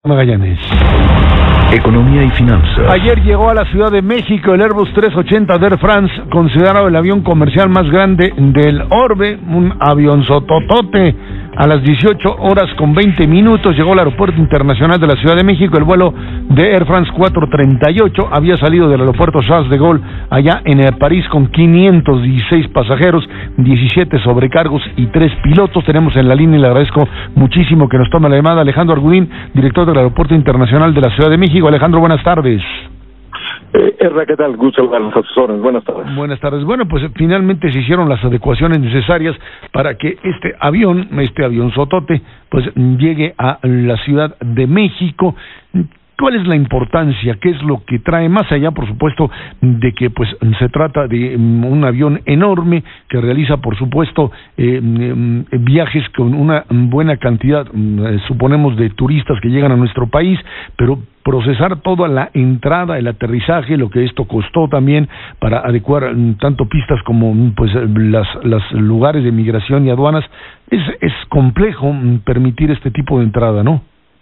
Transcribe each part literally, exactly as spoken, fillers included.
Magallanes. Economía y finanzas. Ayer llegó a la Ciudad de México el Airbus trescientos ochenta de Air France, considerado el avión comercial más grande del orbe, un avionzototote. A las dieciocho horas con veinte minutos llegó al Aeropuerto Internacional de la Ciudad de México. El vuelo de Air France cuatrocientos treinta y ocho había salido del aeropuerto Charles de Gaulle allá en París con quinientos dieciséis pasajeros, diecisiete sobrecargos y tres pilotos. Tenemos en la línea y le agradezco muchísimo que nos tome la llamada Alejandro Argudín, director del Aeropuerto Internacional de la Ciudad de México. Alejandro, buenas tardes. Eh, ¿qué tal? Gusto saludar a los asesores. Buenas tardes. Buenas tardes. Bueno, pues finalmente se hicieron las adecuaciones necesarias para que este avión, este avión sotote, pues llegue a la Ciudad de México. ¿Cuál es la importancia? ¿Qué es lo que trae? Más allá, por supuesto, de que pues se trata de un avión enorme que realiza, por supuesto, eh, viajes con una buena cantidad, eh, suponemos, de turistas que llegan a nuestro país, pero procesar toda la entrada, el aterrizaje, lo que esto costó también para adecuar tanto pistas como pues las, los lugares de migración y aduanas, es, es complejo permitir este tipo de entrada, ¿no?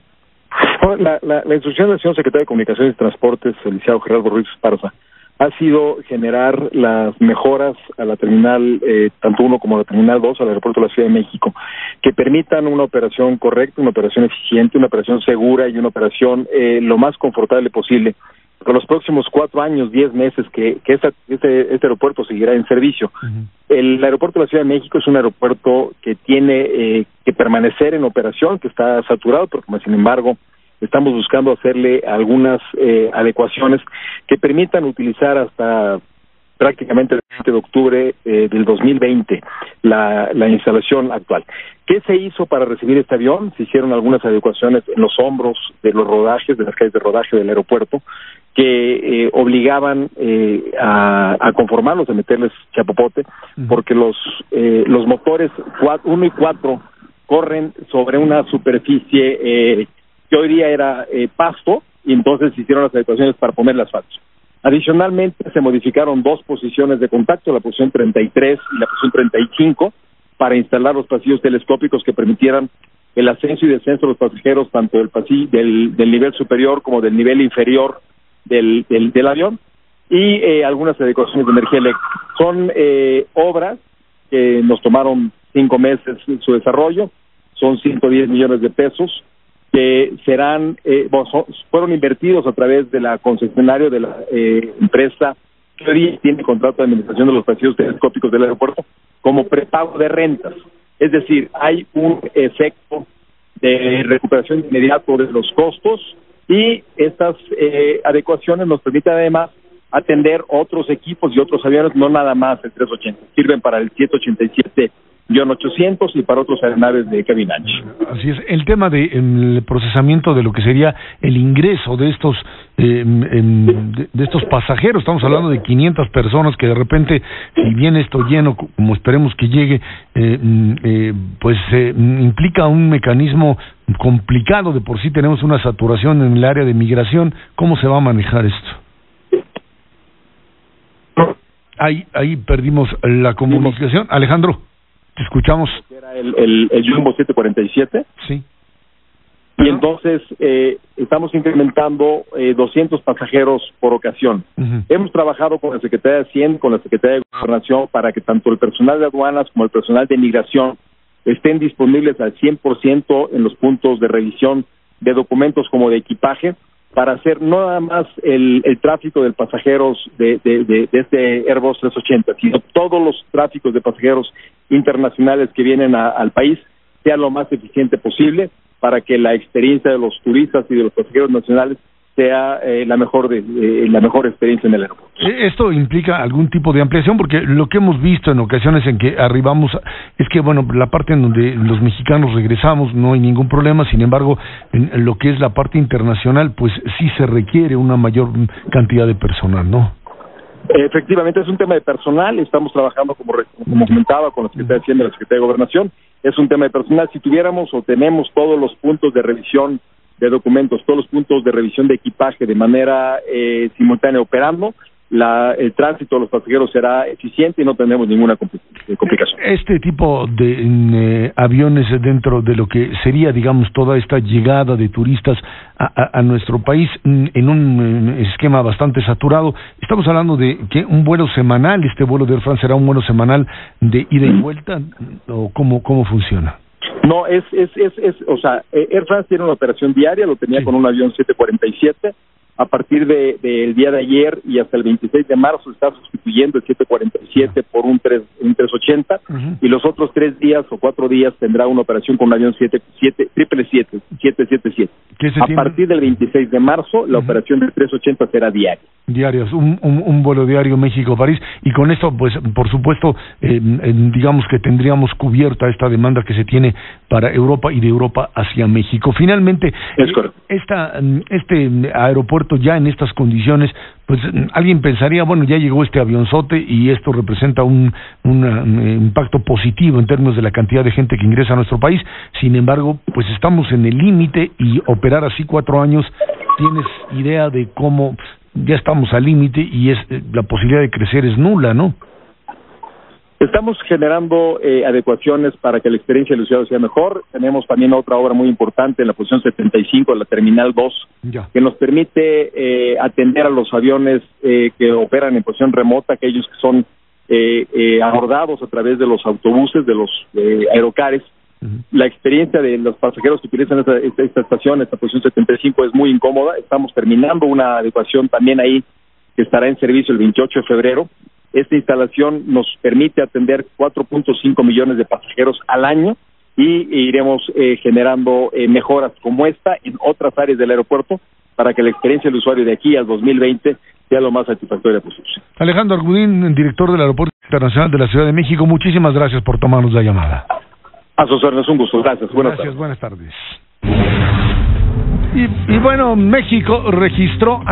La, la, la instrucción del señor secretario de Comunicaciones y Transportes, el licenciado Gerardo Ruiz Esparza, ha sido generar las mejoras a la terminal, eh, tanto uno como la terminal dos, al aeropuerto de la Ciudad de México, que permitan una operación correcta, una operación eficiente, una operación segura y una operación eh, lo más confortable posible. Por los próximos cuatro años, diez meses que, que esta, este, este aeropuerto seguirá en servicio. Uh-huh. El aeropuerto de la Ciudad de México es un aeropuerto que tiene eh, que permanecer en operación, que está saturado, pero como sin embargo estamos buscando hacerle algunas eh, adecuaciones que permitan utilizar hasta prácticamente el veinte de octubre eh, del dos mil veinte la, la instalación actual. ¿Qué se hizo para recibir este avión? Se hicieron algunas adecuaciones en los hombros de los rodajes, de las calles de rodaje del aeropuerto, que eh, obligaban eh, a, a conformarlos, a meterles chapopote, porque los eh, los motores uno y cuatro corren sobre una superficie eh, que hoy día era eh, pasto, y entonces se hicieron las adecuaciones para ponerle asfalto. Adicionalmente, se modificaron dos posiciones de contacto, la posición treinta y tres y la posición treinta y cinco, para instalar los pasillos telescópicos que permitieran el ascenso y descenso de los pasajeros, tanto del pasillo, del, del nivel superior como del nivel inferior del, del, del avión, y eh, algunas adecuaciones de energía eléctrica. Son eh, obras que nos tomaron cinco meses en su desarrollo, son ciento diez millones de pesos, que serán eh, fueron invertidos a través de la concesionaria de la eh, empresa que hoy tiene contrato de administración de los pasillos telescópicos del aeropuerto como prepago de rentas. Es decir, hay un efecto de recuperación inmediato de los costos, y estas eh, adecuaciones nos permiten además atender otros equipos y otros aviones, no nada más el trescientos ochenta, sirven para el setecientos ochenta y siete ochocientos y para otros aeronaves de cabina ancha. Así es, el tema de el procesamiento de lo que sería el ingreso de estos eh, en, de, de estos pasajeros, estamos hablando de quinientas personas que de repente, si viene esto lleno, como esperemos que llegue, eh, eh, pues eh, implica un mecanismo complicado. De por sí tenemos una saturación en el área de migración. ¿Cómo se va a manejar esto? Ahí, ahí perdimos la comunicación. Alejandro, te escuchamos. Era el, el, el Jumbo setecientos cuarenta y siete. Sí. Y entonces eh, estamos incrementando eh, doscientos pasajeros por ocasión. Uh-huh. Hemos trabajado con la Secretaría de Hacienda, con la Secretaría de Gobernación, para que tanto el personal de aduanas como el personal de migración estén disponibles al cien por ciento en los puntos de revisión de documentos como de equipaje, para hacer no nada más el, el tráfico de pasajeros de, de, de, de este Airbus trescientos ochenta, sino todos los tráficos de pasajeros internacionales que vienen a, al país sea lo más eficiente posible, para que la experiencia de los turistas y de los pasajeros nacionales sea eh, la mejor de, eh, la mejor experiencia en el aeropuerto. ¿Esto implica algún tipo de ampliación? Porque lo que hemos visto en ocasiones en que arribamos es que, bueno, la parte en donde los mexicanos regresamos no hay ningún problema, sin embargo, en lo que es la parte internacional, pues sí se requiere una mayor cantidad de personal, ¿no? Efectivamente, es un tema de personal. Estamos trabajando, como, como comentaba, con la Secretaría de Hacienda y la Secretaría de Gobernación. Es un tema de personal. Si tuviéramos o tenemos todos los puntos de revisión de documentos, todos los puntos de revisión de equipaje de manera eh, simultánea operando, la, el tránsito de los pasajeros será eficiente y no tendremos ninguna complicación. Este tipo de eh, aviones dentro de lo que sería, digamos, toda esta llegada de turistas a, a, a nuestro país en un esquema bastante saturado, estamos hablando de que un vuelo semanal, este vuelo de Air France será un vuelo semanal de ida y vuelta, o cómo, cómo funciona. No, es, es, es, es, o sea, Air France tiene una operación diaria, lo tenía sí. con un avión siete cuarenta y siete. A partir del de, de día de ayer y hasta el veintiséis de marzo está sustituyendo el siete cuarenta y siete uh-huh. por un, tres, un tres ochenta uh-huh. y los otros tres días o cuatro días tendrá una operación con un avión siete siete siete siete siete siete siete. A tiene? partir del veintiséis de marzo la uh-huh. operación del tres ochenta será diaria. Diarios, un, un, un vuelo diario México-París, y con esto, pues, por supuesto, eh, digamos que tendríamos cubierta esta demanda que se tiene para Europa y de Europa hacia México. Finalmente, es correcto. Esta, este aeropuerto ya en estas condiciones, pues alguien pensaría, bueno, ya llegó este avionzote y esto representa un, un, un impacto positivo en términos de la cantidad de gente que ingresa a nuestro país. Sin embargo, pues estamos en el límite, y operar así cuatro años, ¿tienes idea de cómo ya estamos al límite y es la posibilidad de crecer es nula, ¿no? Estamos generando eh, adecuaciones para que la experiencia del usuario sea mejor. Tenemos también otra obra muy importante en la posición setenta y cinco de la Terminal dos, ya. que nos permite eh, atender a los aviones eh, que operan en posición remota, aquellos que son eh, eh, abordados a través de los autobuses, de los eh, aerocares. Uh-huh. La experiencia de los pasajeros que utilizan esta, esta, esta estación, esta posición setenta y cinco, es muy incómoda. Estamos terminando una adecuación también ahí que estará en servicio el veintiocho de febrero. Esta instalación nos permite atender cuatro punto cinco millones de pasajeros al año y iremos eh, generando eh, mejoras como esta en otras áreas del aeropuerto para que la experiencia del usuario de aquí al dos mil veinte sea lo más satisfactoria posible. Alejandro Argudín, director del Aeropuerto Internacional de la Ciudad de México, muchísimas gracias por tomarnos la llamada. A sus órdenes, un gusto. Gracias. Buenas gracias, tardes. buenas tardes. Y, y bueno, México registró